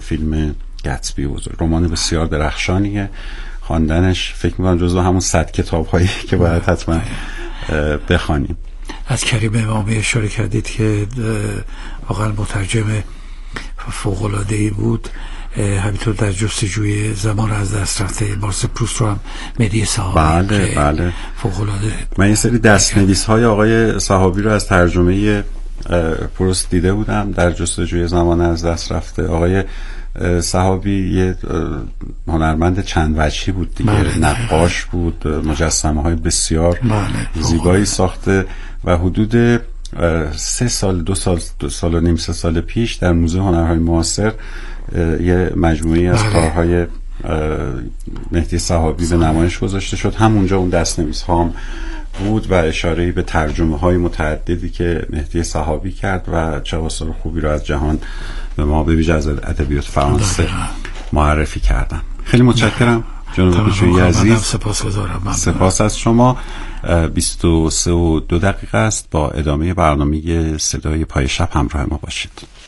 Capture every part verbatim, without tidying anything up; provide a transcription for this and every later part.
فیلم گتسبی بزرگ. رمان بسیار درخشانیه، خواندنش فکر می‌کنم جزو همون صد کتاب‌هایی که باید حتما بخوانیم. از کریم امامی اشاره کردید که واقعا مترجم فوق‌العاده‌ای بود. همینطور در جستجوی زمان از دست رفته مارسل پروست رو هم مهدی صحابی بله بله فوق‌العاده. من یه سری دست‌نویس‌های آقای صحابی رو از ترجمه پروست دیده بودم در جستجوی زمان از دست رفته. آقای صحابی یه هنرمند چند وجهی بود دیگه، بله. نقاش بود، مجسمه های بسیار بله. زیبایی ساخته و حدود سه سال دو سال دو سال و نیم سه سال پیش در موزه هنرهای معاصر یه مجموعی از بله. کارهای مهدی صحابی به نمایش گذاشته شد. همونجا اون دست‌نویس هام بود و اشاره‌ای به ترجمه های متعددی که مهدی صحابی کرد و چه آثار خوبی رو از جهان به ما به ویژه از ادبیات فرانسه معرفی کردن. خیلی متشکرم جناب بچویی عزیز. سپاسگزارم. سپاس از شما. بیست و سه و دو دقیقه است. با ادامه برنامه صدای پای شب همراه ما باشید.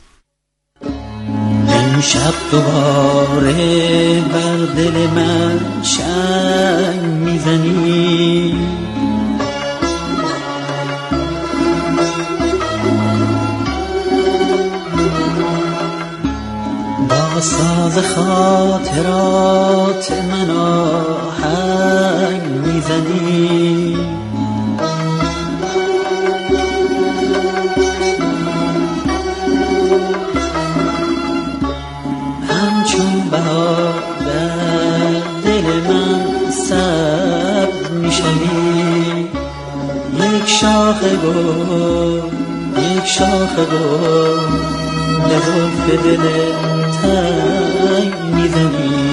امشب دوباره بر دل من شنگ میزنی، با ساز خاطرات من آهنگ میزنی، همچون بهار در دل من سبز میشوی، یک شاخ گل یک شاخ گل لطف دل تنگ میزنی.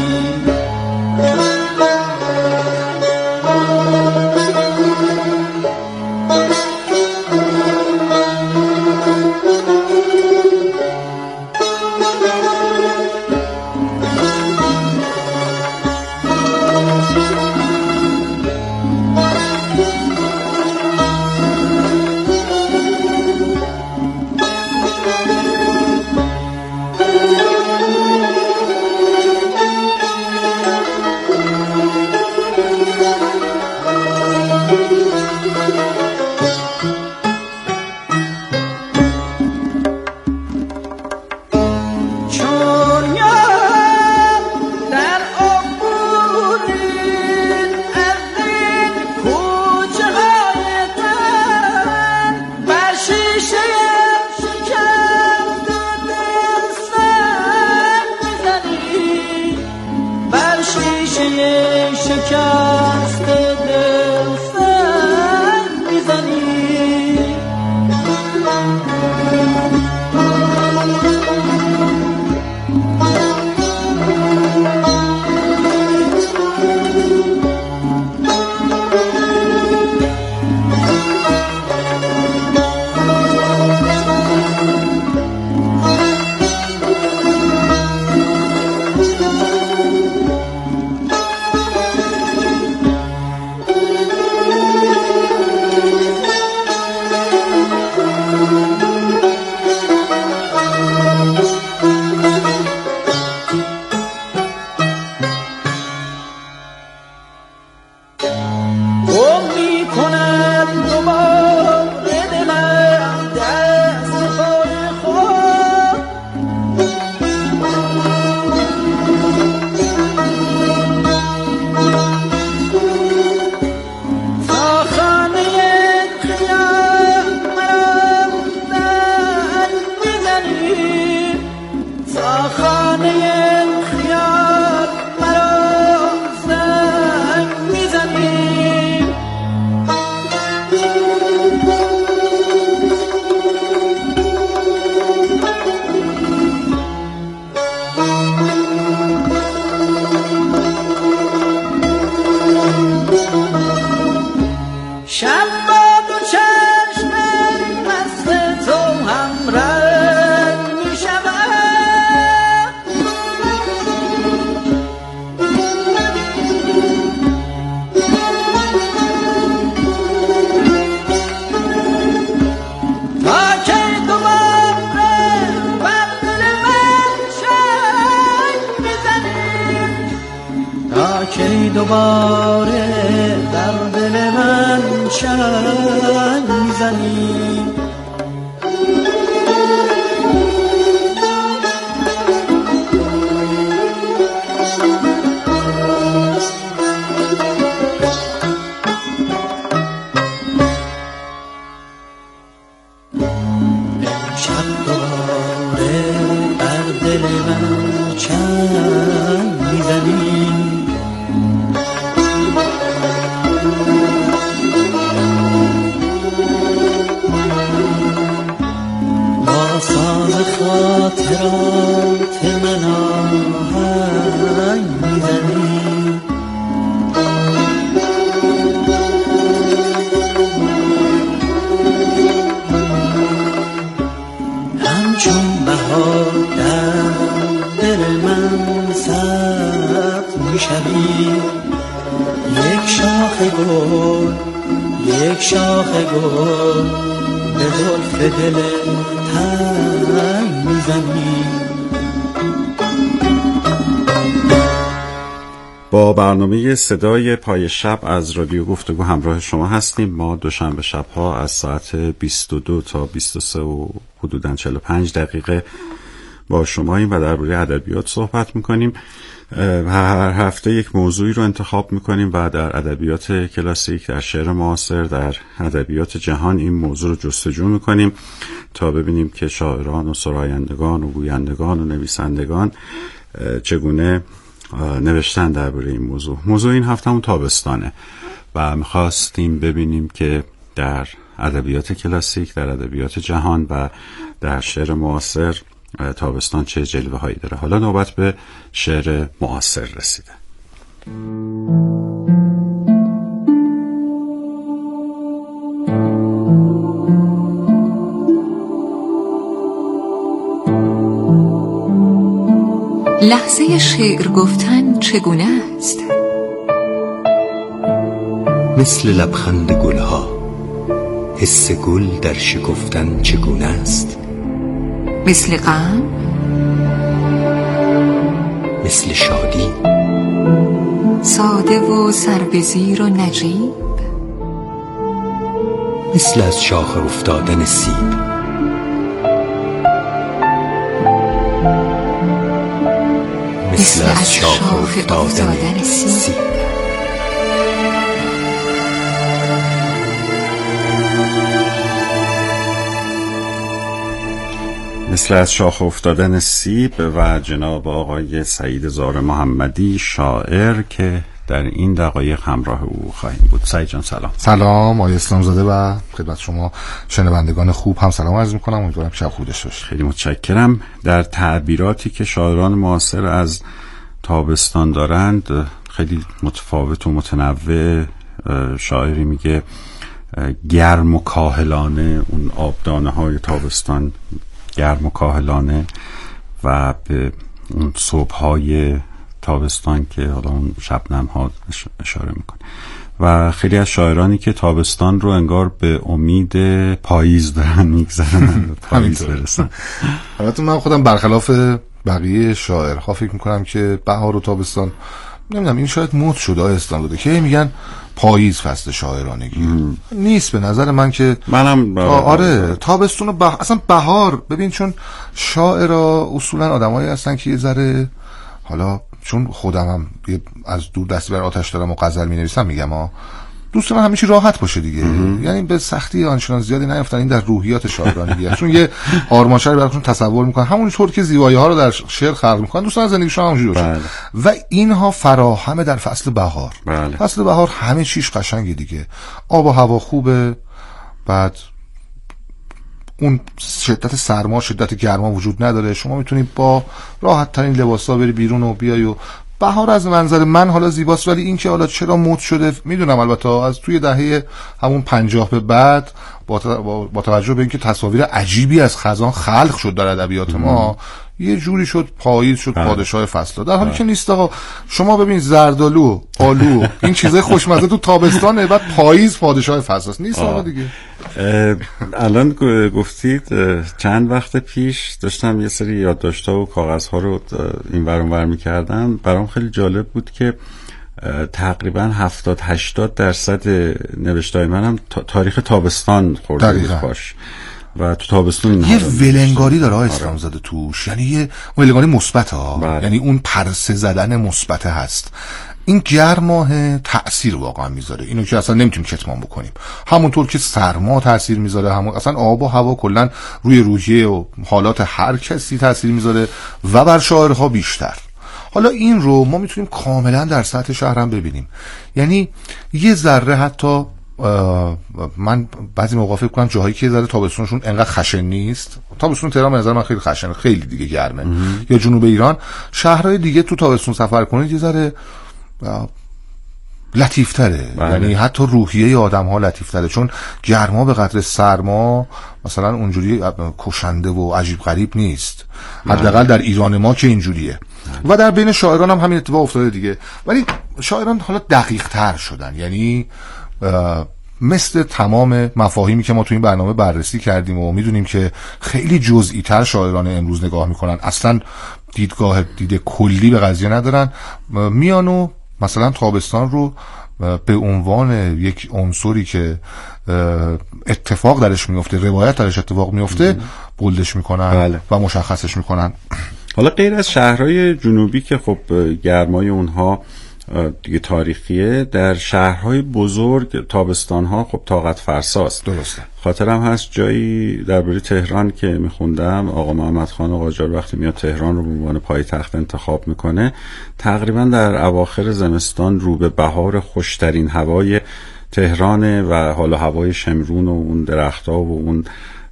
دوباره در دل من چنگ میزنی. خاطرات من آهنگ میزنی. همچون بهار در دل من ثبت میشوی. یک شاخ گل یک شاخ گل به زلف دل تنگ میزنی. با برنامه صدای پای شب از رادیو گفتگو همراه شما هستیم. ما دوشنبه شب‌ها از ساعت بیست و دو تا بیست و سه و حدوداً چهل و پنج دقیقه با شماییم و درباره ادبیات صحبت میکنیم. هر هفته یک موضوعی رو انتخاب میکنیم و در ادبیات کلاسیک، در شعر معاصر، در ادبیات جهان این موضوع رو جستجو میکنیم تا ببینیم که شاعران و سرایندگان و گویندگان و نویسندگان چگونه نوشتن درباره این موضوع. موضوع این هفته همون تابستانه و میخواستیم ببینیم که در ادبیات کلاسیک، در ادبیات جهان و در شعر معاصر تابستان چه جلوه هایی داره. حالا نوبت به شعر معاصر رسیده. لحظه شعر گفتن چگونه است؟ مثل لبخند گلها، حس گل در شکفتن چگونه است؟ مثل غم، مثل شادی، ساده و سربزیر و نجیب، مثل از شاخه افتادن سیب، مثل از شاخه افتادن سیب. مثل از شاخه افتادن سیب و جناب آقای سعید زار محمدی شاعر که در این دقایق همراه او خواهیم بود. سعید جان سلام. سلام آقای اسلامزاده و خدمت شما شنوندگان خوب هم سلام عرض می‌کنم. امیدوارم شب خوب داشته باشید. خیلی متشکرم. در تعبیراتی که شاعران معاصر از تابستان دارند خیلی متفاوت و متنوع. شاعری میگه گرم و کاهلانه، اون آبدانه های تابستان گرم و کاهلانه و به اون صبح های تابستان که حالا اون شبنم ها اشاره میکنه. و خیلی از شاعرانی که تابستان رو انگار به امید پاییز دارن میگذرن پاییز برسن. البته من خودم برخلاف بقیه شاعرها فکر میکنم که بهار و تابستان نمیدونم این شاید مد شده آقای اسلام بوده که میگن پاییز فصل شاعرانگی ام. نیست به نظر من که منم آره تابستون و بح... اصلا بهار. ببین چون شاعرها اصولا آدمایی هستن که یه ذره، حالا چون خودم هم از دور دستی بر آتش دارم و غزل می نویسم میگم ها دوست من همیشه راحت باشه دیگه. ام. یعنی به سختی آنچنان زیادی نیفتن. این در روحیات شاعرانگی چون یه آرمانشهر براشون تصور میکنن همونطور که زیبایی ها رو در شعر خلق میکنن دوستان زندگیشون همونجوری باشه. بله. و اینها فراهمه در فصل بهار. بله. فصل بهار همه چیش قشنگه دیگه، آب و هوا خوبه، بعد اون شدت سرما شدت گرما وجود نداره، شما میتونی با راحت ترین لباسا بری بیرون و بیای و بهار از منظر من حالا زیباست. ولی این که حالا چرا مد شده میدونم، البته از توی دهه همون پنجاه به بعد با, با توجه به اینکه تصاویر عجیبی از خزان خلق شد در ادبیات ما یه جوری شد پاییز شد پادشاه فصل، در حالی که نیست. آقا شما ببین زردالو، آلو، این چیزای خوشمزه تو تابستانه، بعد پاییز پادشاه فصل است. نیست آقا دیگه. الان گفتید چند وقت پیش داشتم یه سری یادداشت‌ها و کاغذها رو این ور اون ور می‌کردم، برام خیلی جالب بود که تقریبا هفتاد هشتاد درصد نوشته‌های منم تاریخ تابستان خورده بود باش و تو تابستون یه ولنگاری داره اسلام زاده توش، یعنی یه ولنگاری مثبت ها، یعنی اون پرسه زدن مثبت هست. این گرماه تأثیر واقعا میذاره، اینو که اصلا نمیتونیم کتمان بکنیم. همونطور که سرما تأثیر میذاره، همون اصلا آب و هوا کلا روی روحیه و حالات هر کسی تأثیر میذاره و بر شاعرها بیشتر. حالا این رو ما میتونیم کاملا در سطح شهر هم ببینیم، یعنی یه ذره حتی من بعضی موقع فکر کنم جاهایی که ذره تابستونشون انقدر خشن نیست، تابستون تهران به نظر من خیلی خشن، خیلی دیگه گرمه، یا جنوب ایران شهرهای دیگه تو تابستون سفر کنید یه ذره لطیفتره، یعنی حتی روحیه آدم ها لطیفتره، چون گرما به قدر سرما مثلا اونجوری کشنده و عجیب غریب نیست، حداقل در ایران ما که اینجوریه. و در بین شاعران هم همین اتفاق افتاده دیگه، ولی شاعران حالا دقیق تر شدن، یعنی مثل تمام مفاهیمی که ما تو این برنامه بررسی کردیم و میدونیم که خیلی جزئی تر شاعران امروز نگاه میکنن، اصلا دیدگاه دید کلی به قضیه ندارن، میان و مثلا تابستان رو به عنوان یک عنصری که اتفاق درش میفته، روایت درش اتفاق میفته، بولدش میکنن بله. و مشخصش میکنن. حالا غیر از شهرهای جنوبی که خب گرمای اونها دیگه تاریخیه، در شهرهای بزرگ تابستانها خب طاقت فرساست. درسته. خاطرم هست جایی درباره تهران که میخوندم، آقا محمد خان قاجار وقتی میاد تهران رو به عنوان پایتخت انتخاب میکنه، تقریبا در اواخر زمستان رو به بهار خوشترین هوای تهرانه و حالا هوای شمرون و اون درخت‌ها و اون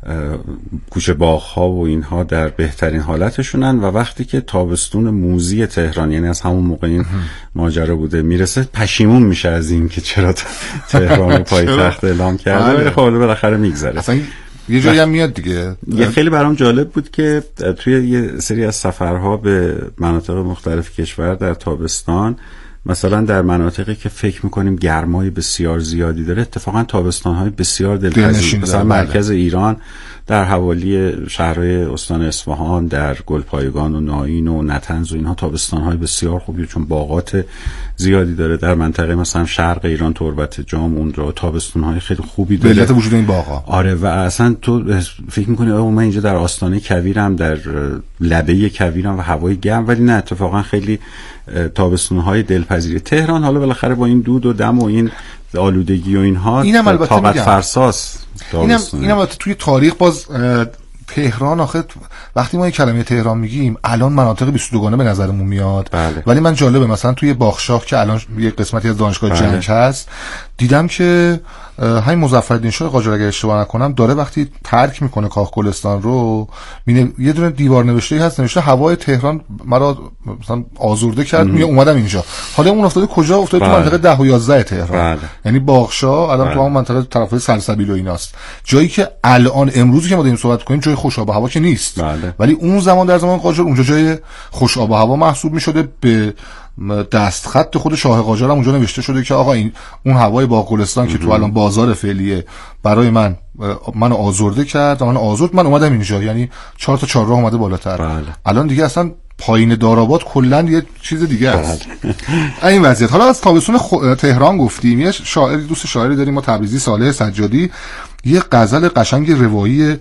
کوچه باغ‌ها و اینها در بهترین حالتشونن و وقتی که تابستون موزی تهران، یعنی از همون موقع این ماجرا بوده، میرسه پشیمون میشه از این که چرا تهران رو پایتخت اعلام کرده، ولی خب بالاخره میگذره. اصلا یه جایی هم میاد دیگه. یه خیلی برام جالب بود که توی یه سری از سفرها به مناطق مختلف کشور در تابستان، مثلا در مناطقی که فکر میکنیم گرمای بسیار زیادی داره، اتفاقا تابستان‌های بسیار دلپذیر، مثلا مرکز ایران در حوالی شهرهای استان اصفهان، در گلپایگان و ناین و نطنز و اینها تابستان‌های بسیار خوبی، چون باغات زیادی داره. در منطقه مثلا شرق ایران، تربت جام، اون رو تابستان‌های خیلی خوبی داره، علت وجود این باغا. آره، و اصلا تو فکر میکنی آقا من اینجا در آستانه کویرم، در لبه کویرم و هوای گرم، ولی نه، اتفاقا خیلی تابستون‌های دلپذیر. تهران حالا بالاخره با این دود و دم و این آلودگی و اینها طاقت فرساس. اینم اینم البته توی تاریخ باز تهران آخه وقتی ما یک کلمه تهران میگیم الان مناطق بیست و دو گانه به نظرمون میاد، بله. ولی من جالبه مثلا توی باغشاه که الان یک قسمتی از دانشگاه بله. جنگ هست، دیدم که همین مظفرالدین شاه قاجار اگه اشتباه نکنم داره وقتی ترک میکنه کاخ گلستان رو، مینه یه دونه دیوار نوشته هست نوشته هوای تهران مرا مثلا آزرده کرد، میگه اومدم اینجا. حالا اون افتاده کجا؟ افتاده بله. تو منطقه ده و یازده تهران، بله. یعنی باغشاه الان بله. تو اون منطقه طرفای سلسبیل و ایناست، جایی که الان امروزی که ما داریم صحبت کنیم جای خوش آب و هوا که نیست، بله. ولی اون زمان در زمان قاجار اونجا جای خوش آب و هوا محسوب میشده. به دستخط خود شاه قاجار هم اونجا نوشته شده که آقا این اون هوای باغ گلستان که تو الان بازار فعلیه برای من منو آزرده کرد، من آزرد، من اومدم اینجا، یعنی چهار تا چهار راه اومده بالاتر. بله. الان دیگه اصلا پایین داراباد کلا یه چیز دیگه است. این وضعیت. حالا از تابستون خو... تهران گفتیم، یه شاعری دوست شاعری داریم ما تبریزی، صالح سجادی، یه غزل قشنگ روایی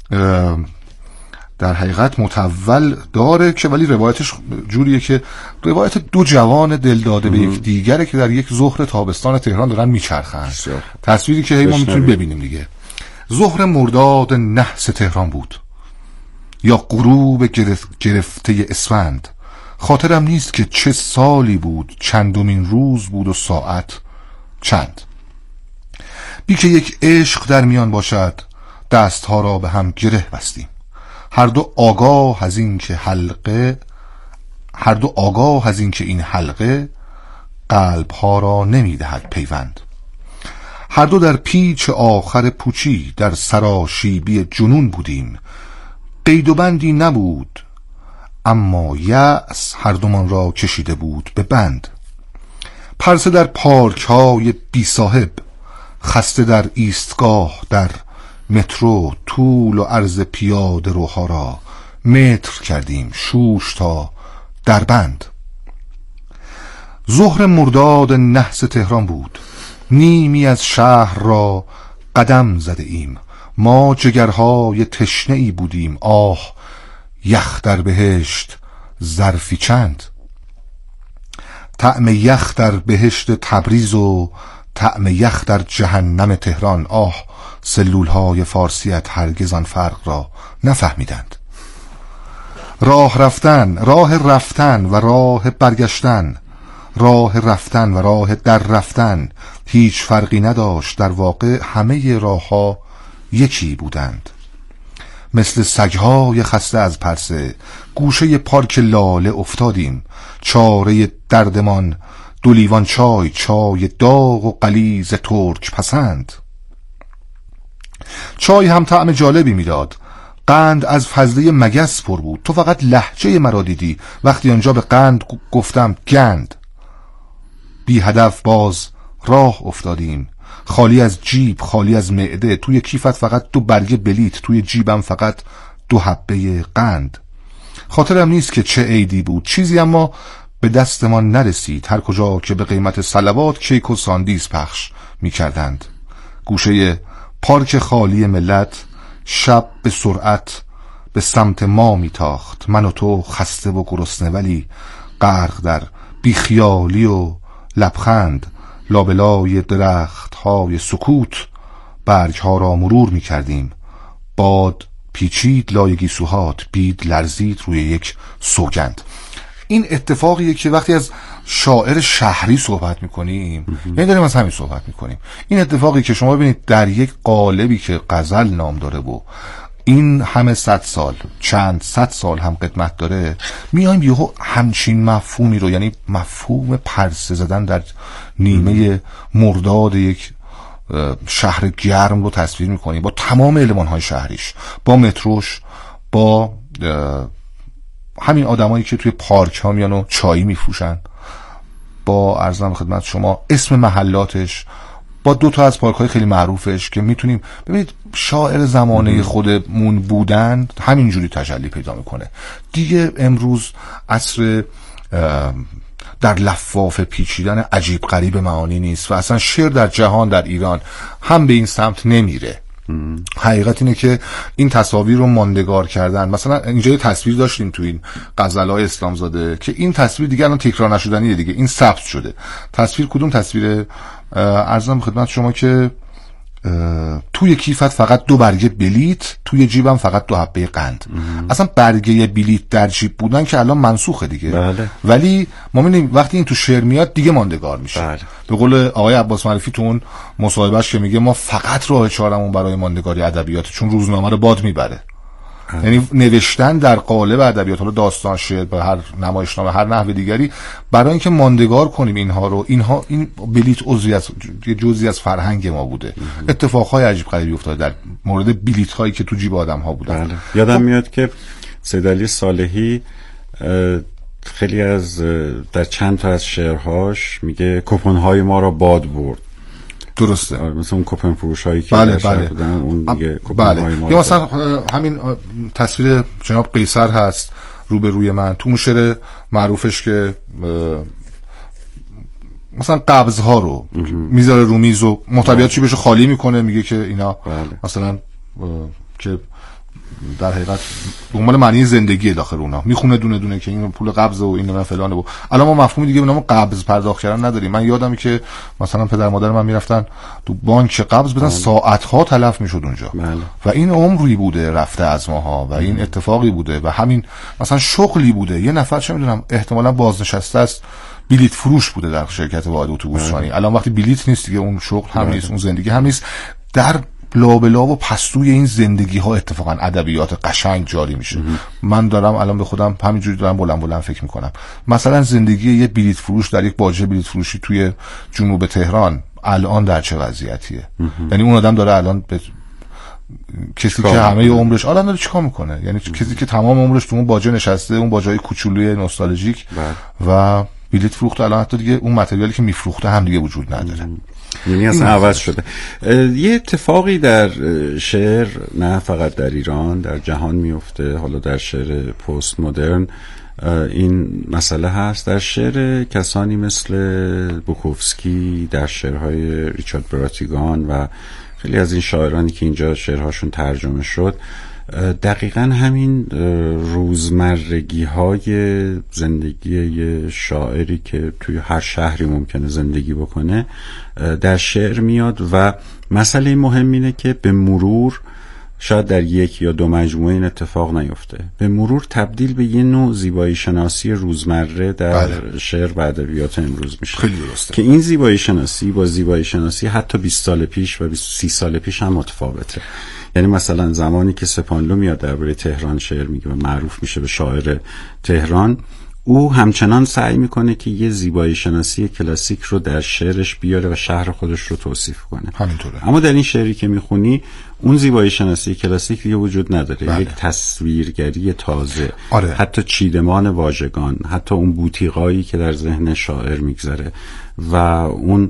در حقیقت متول داره که ولی روایتش جوریه که روایت دو جوان دل داده به یک دیگره که در یک ظهر تابستان تهران دارن میچرخن، تصویری که ما میتونیم ببینیم دیگه. ظهر مرداد نحس تهران بود یا غروب گرف... گرفته اسفند، خاطرم نیست که چه سالی بود، چندمین روز بود و ساعت چند. بی که یک عشق در میان باشد، دستها را به هم گره بستیم، هر دو آگاه از این که حلقه هر دو آگاه از این که این حلقه قلبها را نمیدهد پیوند. هر دو در پیچ آخر پوچی در سراشیبی جنون بودیم، قید و بندی نبود اما یأس هر دومان را کشیده بود به بند. پرسه در پارک های بی صاحب، خسته در ایستگاه در مترو، طول و عرض پیاده روها را متر کردیم شوش تا در بند. ظهر مرداد نحس تهران بود، نیمی از شهر را قدم زده ایم. ما جگرهای تشنه ای بودیم، آه یخ در بهشت ظرفی چند. طعم یخ در بهشت تبریز و طعم یخ در جهنم تهران، آه سلولهای فارسیت هرگز آن فرق را نفهمیدند. راه رفتن، راه رفتن و راه برگشتن، راه رفتن و راه در رفتن هیچ فرقی نداشت. در واقع همه راه ها یکی بودند. مثل سگهای خسته از پرسه گوشه پارک لاله افتادیم. چاره دردمان دو لیوان چای، چای داغ و غلیظ ترک پسند. چای هم طعم جالبی میداد. قند از فضله مگس پر بود. تو فقط لهجه مرا دیدی وقتی آنجا به قند گفتم گند. بی هدف باز راه افتادیم، خالی از جیب، خالی از معده. توی کیفت فقط دو برگه بلیت، توی جیبم فقط دو حبه قند. خاطرم نیست که چه عیدی بود، چیزی اما به دستمان نرسید. هر کجا که به قیمت صلوات کیک و ساندیز پخش می کردند. گوشه پارک خالی ملت شب به سرعت به سمت ما می تاخت. من و تو خسته و گرسنه ولی غرق در بیخیالی و لبخند. لابلای درخت های سکوت برگ ها را مرور می کردیم. باد پیچید لای گیسوهات، بید لرزید روی یک سوگند. این اتفاقیه که وقتی از شاعر شهری صحبت میکنیم، یعنی داریم از همین صحبت میکنیم. این اتفاقی که شما ببینید در یک قالبی که غزل نام داره و این همه صد سال، چند صد سال هم قدمت داره، میایم یهو همچین مفهومی رو، یعنی مفهوم پرسه زدن در نیمه مرداد یک شهر گرم رو تصویر میکنیم با تمام المانهای شهریش، با متروش، با همین آدمایی که توی پارک ها میان و چایی میفروشن، با عرضم خدمت شما اسم محلاتش، با دو تا از پارک های خیلی معروفش که میتونیم ببینید شاعر زمانه خودمون بودن همینجوری تجلی پیدا میکنه دیگه. امروز عصر در لفاف پیچیدن عجیب غریب معانی نیست و اصلا شعر در جهان، در ایران هم به این سمت نمیره. حقیقت اینه که این تصاویر رو ماندگار کردن. مثلا اینجا یه تصویر داشتیم تو این غزل‌های اسلامزاده که این تصویر دیگه الان تکرار نشدنیه دیگه، این ثبت شده. تصویر کدوم تصویره؟ عرضم خدمت شما که توی کیفت فقط دو برگه بلیت، توی جیبم فقط دو حبه قند. اصلا برگه بلیت در جیب بودن که الان منسوخه دیگه. بله. ولی ما می‌بینیم وقتی این تو شعر میاد دیگه ماندگار میشه. بله. به قول آقای عباس معرفی تو اون مصاحبهش که میگه ما فقط راه چارمون برای ماندگاری ادبیات، چون روزنامه رو باد میبره. یعنی نوشتن در قالب ادبیات، حالا داستان، شعر، به هر نمایشنامه، هر نحو دیگری، برای اینکه ماندگار کنیم اینها رو. اینها این بلیت عضوی از جزئی از فرهنگ ما بوده. اتفاقهای عجیب غریبی افتاده در مورد بلیت هایی که تو جیب آدم ها بودن. بله. یادم خب. میاد که سید علی صالحی خیلی از در چند تا از شعرهاش میگه کپون های ما را باد برد. درسته. مثلا اون کپن فروش هایی که بله بله. بودن اون دیگه بله. یا مثلا همین تصویر جناب قیصر هست روبروی من تو شعر معروفش که مثلا قبض ها رو میذاره رو میز و محتویات چی بشه خالی میکنه، میگه که اینا بله. مثلا که در حقیقت به عنوان معنی زندگی داخل اونها میخونه دونه دونه که این پول قبض و این نه فلانه. و الان ما مفهوم دیگه به نام قبض پرداخت کردن نداریم. من یادمه که مثلا پدر مادر من میرفتن تو بانک قبض بدن، ساعت ها تلف میشد اونجا. بله. و این عمری بوده رفته از ماها و این اتفاقی بوده و همین مثلا شغلی بوده. یه نفر چه میدونم احتمالاً بازنشسته است، بلیت فروش بوده در شرکت واحد اتوبوسرانی. الان وقتی بلیت نیست دیگه، اون شغل هم نیست، اون زندگی هم نیست. در لابلا و پستوی این زندگی ها اتفاقا ادبیات قشنگ جاری میشه. من دارم الان به خودم همینجوری دارم بلند بلند فکر میکنم. مثلا زندگی یه بلیت فروش در یک باجه بلیت فروشی توی جنوب تهران الان در چه وضعیتیه؟ یعنی اون آدم داره الان به کسی که همه عمرش الان داره چیکار میکنه؟ یعنی کسی که تمام عمرش تو اون باجه نشسته، اون باجه‌های کوچولوی نوستالژیک و بلیت فروخته، الان حتی دیگه اون متریالی که میفروخته هم دیگه وجود نداره. یعنی اصلا عوض شده. یه اتفاقی در شعر نه فقط در ایران، در جهان میفته، حالا در شعر پست مدرن این مسئله هست. در شعر کسانی مثل بوکوفسکی، در شعرهای ریچارد براتیگان و خیلی از این شاعرانی که اینجا شعرهاشون ترجمه شد، دقیقاً همین روزمرگی های زندگی یه شاعری که توی هر شهری ممکنه زندگی بکنه در شعر میاد و مسئله مهم اینه که به مرور شاید در یک یا دو مجموعه این اتفاق نیفته، به مرور تبدیل به یه نوع زیبایی شناسی روزمره در بله. شعر و ادبیات امروز میشه. خیلی درسته که این زیبایی شناسی با زیبایی شناسی حتی بیست سال پیش و سی سال پیش هم متفاوته. یعنی مثلا زمانی که سپانلو میاد درباره تهران شعر میگه و معروف میشه به شاعر تهران، او همچنان سعی میکنه که یه زیبایی شناسی کلاسیک رو در شعرش بیاره و شهر خودش رو توصیف کنه. همینطوره. اما در این شعری که میخونی اون زیبایی شناسی کلاسیک دیگه وجود نداره. بله. یک تصویرگری تازه. آره. حتی چیدمان واژگان، حتی اون بوتیقایی که در ذهن شاعر میگذره و اون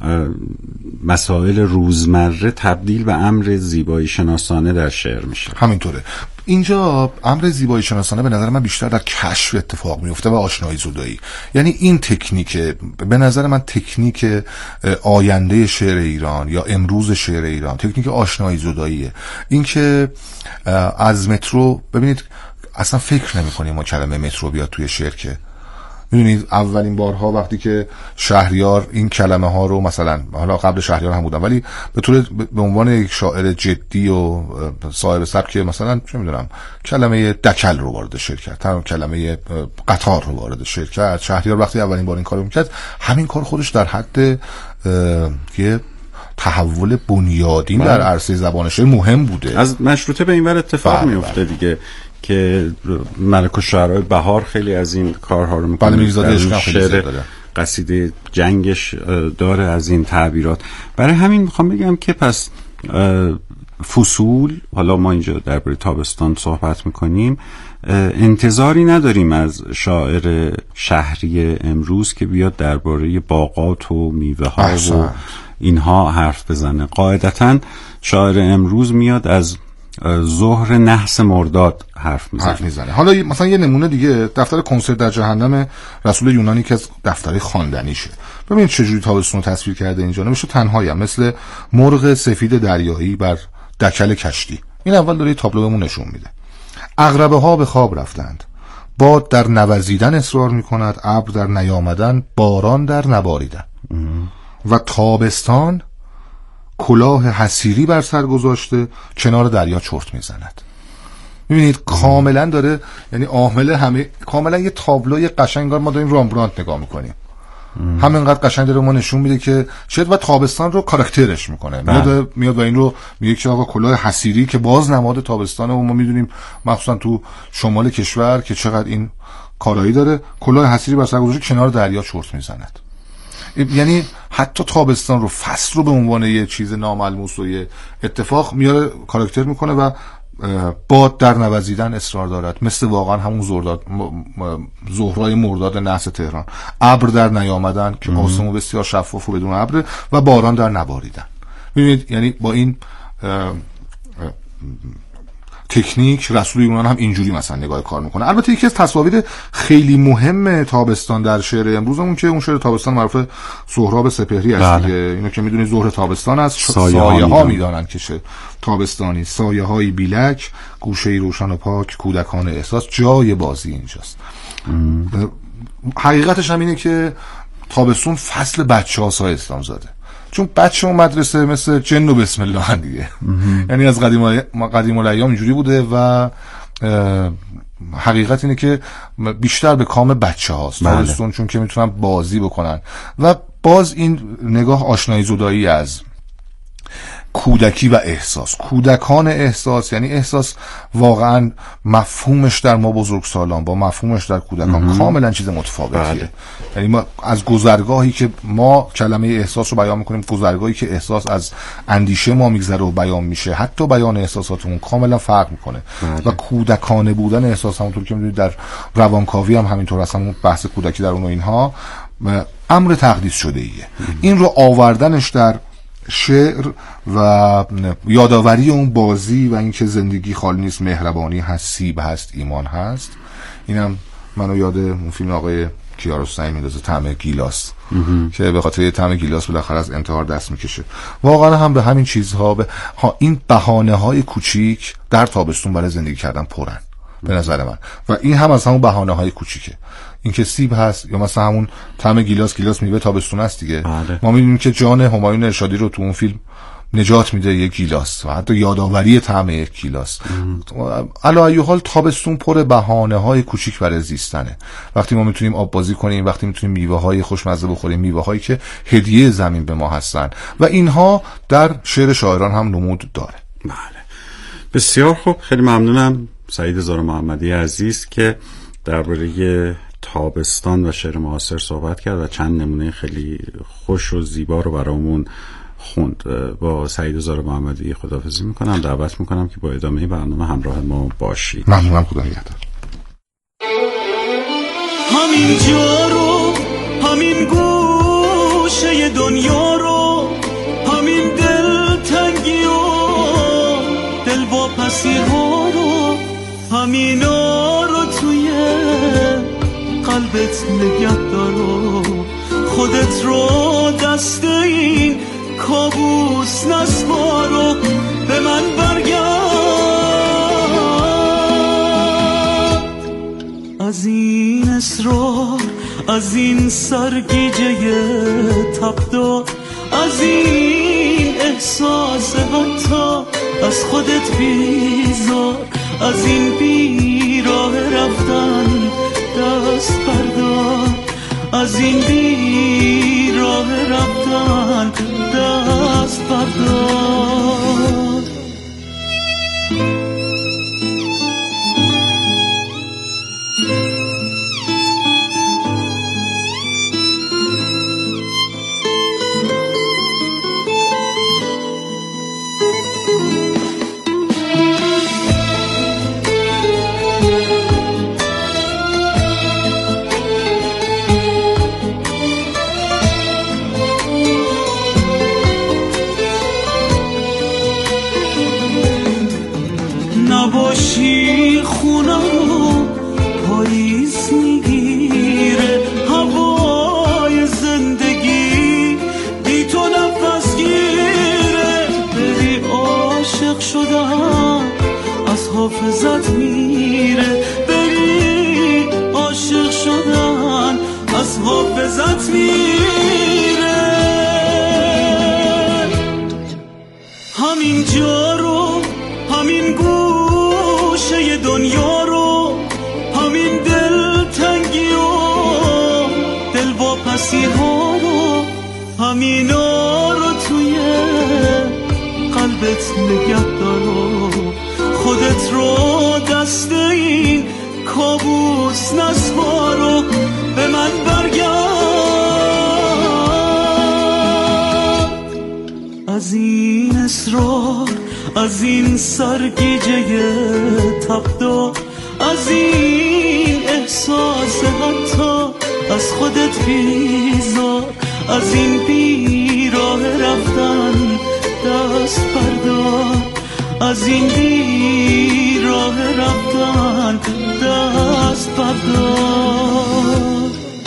مسائل روزمره تبدیل به امر زیبایی شناسانه در شعر میشه. همینطوره. اینجا امر زیبایی شناسانه به نظر من بیشتر در کشف اتفاق میفته و آشنایی زدایی. یعنی این تکنیک به نظر من تکنیک آینده شعر ایران یا امروز شعر ایران، تکنیک آشنایی زداییه. این که از مترو، ببینید اصلا فکر نمی‌کنیم ما کلمه مترو بیاد توی شعر، که میدونید اولین بارها وقتی که شهریار این کلمه ها رو، مثلا حالا قبل شهریار هم بودم ولی به طور به عنوان یک شاعر جدی و صاحب سبک مثلا چه میدونم کلمه دکل رو وارد شعر کرد، هم کلمه قطار رو وارد شعر کرد. شهریار وقتی اولین بار این کارو میکرد، همین کار خودش در حد یه تحول بنیادین در عرصه زبان شعر مهم بوده. از مشروطه به این ور اتفاق میفته دیگه که ملک الشعرای بهار خیلی از این کارها رو میکنه. بله، میرزاده عشق خیلی داره. قصیده جنگش داره از این تعبیرات. برای همین میخوام بگم که پس فصول، حالا ما اینجا درباره تابستان صحبت میکنیم، انتظاری نداریم از شاعر شهری امروز که بیاد درباره باغات و میوه ها و اینها حرف بزنه. قاعدتاً شاعر امروز میاد از ظهر نحس مرداد حرف میزنه. حرف میزنه. حالا مثلا یه نمونه دیگه، دفتر کنسرت در جهنم رسول یونانی که از دفتر خواندنیشه. ببینید چجوری تابستون رو تصویر کرده اینجا. نمیشه تنهایم، مثل مرغ سفید دریایی بر دکل کشتی. این اول داره تابلو بهمون نشون میده. عقربه ها به خواب رفتند، باد در نوزیدن اصرار میکند، ابر در نیامدن، باران در نباریدن. و تابستان کلاه حصیری بر سر گذاشته، کنار دریا چرت میزند. میبینید کاملا داره، یعنی عامل همه، کاملا یه تابلوی قشنگ، ما داریم رامبرانت نگاه میکنیم، همینقدر قشنگ داره ما نشون میده که شاید و تابستان رو کاراکترش میکنه. میاد میاد و این رو میگه که آقا کلاه حصیری که باز نماد تابستانه و ما میدونیم مخصوصا تو شمال کشور که چقدر این کارایی داره. کلاه حصیری بر سر گذاشته، کنار دریا چرت میزند. یعنی حتی تابستان رو، فصل رو به عنوان یه چیز ناملموس و یه اتفاق میاره کاراکتر میکنه و باد در نوزیدن اصرار دارد، مثل واقعا همون زرداد زهرای مرداد نحس تهران. ابر در نیامدن که آسمون بسیار شفاف و بدون ابر، و باران در نباریدن. میبینید یعنی با این اه اه تکنیک رسول یونان هم اینجوری مثلا نگاه کار میکنه. البته یکی از تصاویر خیلی مهم تابستان در شعر امروزمون که اون شعر تابستان معروف سهراب سپهری است دیگه. اینو که میدونید ظهر تابستان است، سایه ها میدانن که چه تابستانی، سایه های بیلک، گوشه روشن و پاک، کودکان احساس، جای بازی اینجاست. حقیقتش هم اینه که تابستون فصل بچه ها سایه اسلام زاده، چون بچه و مدرسه مثل جن و بسم الله دیگه. یعنی از قدیم قدیم الایام اینجوری بوده و حقیقت اینه که بیشتر به کام بچه هاست تابستون، چون که میتونن بازی بکنن و باز این نگاه آشنایی زدایی از کودکی و احساس، کودکان احساس. یعنی احساس واقعا مفهومش در ما بزرگسالان با مفهومش در کودکان کاملا چیز متفاوتیه. یعنی ما از گذرگاهی که ما کلمه احساس رو بیان میکنیم، گذرگاهی که احساس از اندیشه ما میگذره و بیان میشه، حتی بیان احساساتمون کاملا فرق میکنه. و کودکانه بودن احساس، همونطور که میدونید در روانکاوی هم همینطور هست، همون بحث کودکی در اون و اینها امر تقدیس شده ایه. این رو آوردنش در شعر و یادآوری اون بازی و اینکه زندگی خالی نیست، مهربانی هست، سیب هست، ایمان هست، اینم منو یاد اون فیلم آقای کیارستمی میندازه، طعم گیلاس، که به خاطر طعم گیلاس بالاخره از انتحار دست میکشه. واقعا هم به همین چیزها، به ها این بهانه‌های کوچیک در تابستون برای زندگی کردن پرن به نظر من، و این هم از همون بهانه‌های کوچیکه. این که سیب هست یا مثلا همون طعم گیلاس، گیلاس میوه تابستون است دیگه. بله. ما می‌بینیم که جان همایون ارشادی رو تو اون فیلم نجات میده یک گیلاس و حتی یادآوری طعم یک گیلاس. علی ای حال تابستون پر بهانه‌های کوچیک برای زیستنه. وقتی ما میتونیم آب بازی کنیم، وقتی میتونیم میوه‌های خوشمزه بخوریم، میوه‌هایی که هدیه زمین به ما هستن، و اینها در شعر شاعران هم نمود داره. بله بسیار خوب، خیلی ممنونم سعید زار محمدی عزیز که درباره تابستان و شعر معاصر صحبت کرد و چند نمونه خیلی خوش و زیبا رو برامون خوند. با سعید زار محمدی خداحافظی میکنم، دعوت میکنم که با ادامه برنامه همراه ما باشید. ممنونم، خدا نگهدار. همین جا رو، همین گوشه دنیا رو، همین دل تنگی و دل واپسی ها رو، همینا رو توی قلبت نگه دارو، خودت رو دست این کابوس نسپارو، به من برگرد از این اسرار، از این سرگیجه تبدار، از این احساس حتی از خودت بیزار، از این بیراه رفتن دست بردار، از این بیراه رفتن دست بردار. نباشی خونم پاییز میگیره، هوای زندگی بی تو نفس گیره، بری عاشق شدن از حافظت میره، بری عاشق شدن از حافظت میره. همین جا رو، همین گوشه دنیا رو، همین دل تنگی و دل واپسی ها رو، همینا رو توی قلبت نگه دارو، خودت رو دست این کابوس نسپارو، به من برگرد از این اسرار، از این سرگیجه تبدار، از این احساس حتی از خودت بیزار، از این بیراه رفتن دست بردار، از این بیراه رفتن دست بردار.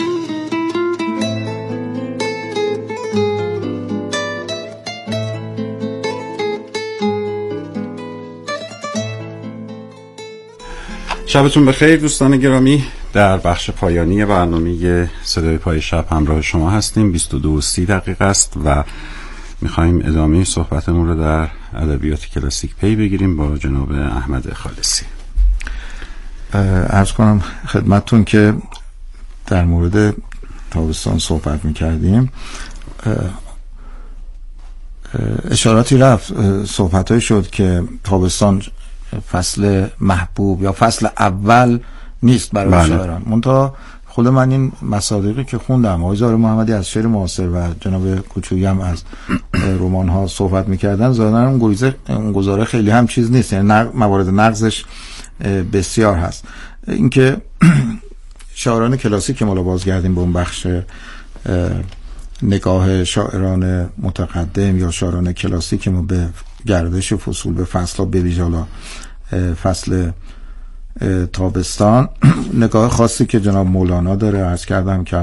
شبتون بخیر دوستان گرامی، در بخش پایانی برنامه صدای پای شب همراه شما هستیم. بیست و دو و سی دقیقه است و میخواییم ادامه صحبتمون رو در ادبیات کلاسیک پی بگیریم با جناب احمد خالصی. عرض کنم خدمتتون که در مورد تابستان صحبت میکردیم، اشاراتی رفت، صحبتایی شد که تابستان فصل محبوب یا فصل اول نیست برای شاعران. منتها خود من این مصادیقی که خوندم، آقای زار محمدی از شعر معاصر و جناب کوچویی هم از رمان ها صحبت میکردن، ظاهرا اون گریزه اون گزاره خیلی هم چیز نیست، یعنی موارد نقضش بسیار هست. اینکه شاعران کلاسیک که ما بازگردیم به اون بخش نگاه شاعران متقدم یا شاعران کلاسیک ما به گردش فصول، به فصل ها، به ویژه فصل تابستان. نگاه خاصی که جناب مولانا داره، عرض کردم که